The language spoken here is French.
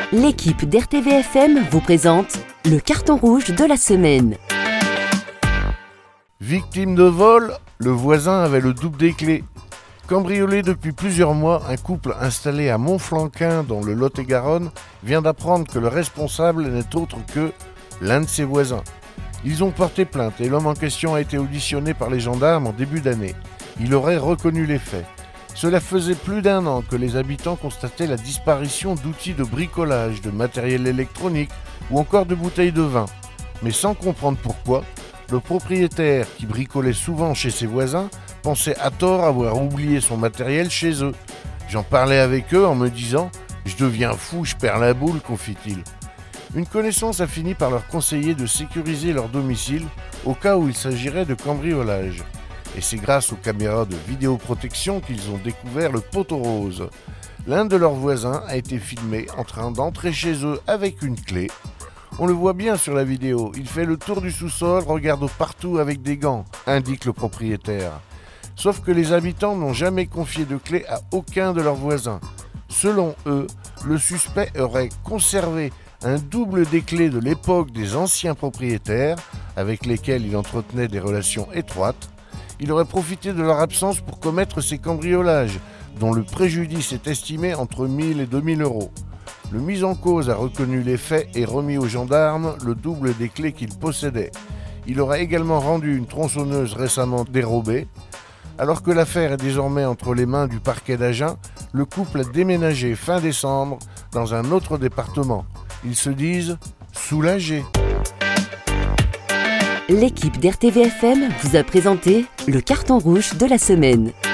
L'équipe d'RTVFM vous présente le carton rouge de la semaine. Victime de vol, le voisin avait le double des clés. Cambriolé depuis plusieurs mois, un couple installé à Montflanquin dans le Lot-et-Garonne vient d'apprendre que le responsable n'est autre que l'un de ses voisins. Ils ont porté plainte et l'homme en question a été auditionné par les gendarmes en début d'année. Il aurait reconnu les faits. Cela faisait plus d'un an que les habitants constataient la disparition d'outils de bricolage, de matériel électronique ou encore de bouteilles de vin. Mais sans comprendre pourquoi, le propriétaire, qui bricolait souvent chez ses voisins, pensait à tort avoir oublié son matériel chez eux. J'en parlais avec eux en me disant « Je deviens fou, je perds la boule », confie-t-il. Une connaissance a fini par leur conseiller de sécuriser leur domicile au cas où il s'agirait de cambriolage. Et c'est grâce aux caméras de vidéoprotection qu'ils ont découvert le poteau rose. L'un de leurs voisins a été filmé en train d'entrer chez eux avec une clé. On le voit bien sur la vidéo, il fait le tour du sous-sol, regarde partout avec des gants, indique le propriétaire. Sauf que les habitants n'ont jamais confié de clé à aucun de leurs voisins. Selon eux, le suspect aurait conservé un double des clés de l'époque des anciens propriétaires, avec lesquels il entretenait des relations étroites. Il aurait profité de leur absence pour commettre ces cambriolages, dont le préjudice est estimé entre 1000 et 2000 euros. Le mis en cause a reconnu les faits et remis aux gendarmes le double des clés qu'il possédait. Il aurait également rendu une tronçonneuse récemment dérobée. Alors que l'affaire est désormais entre les mains du parquet d'Agen, le couple a déménagé fin décembre dans un autre département. Ils se disent soulagés. L'équipe d'RTVFM vous a présenté le carton rouge de la semaine.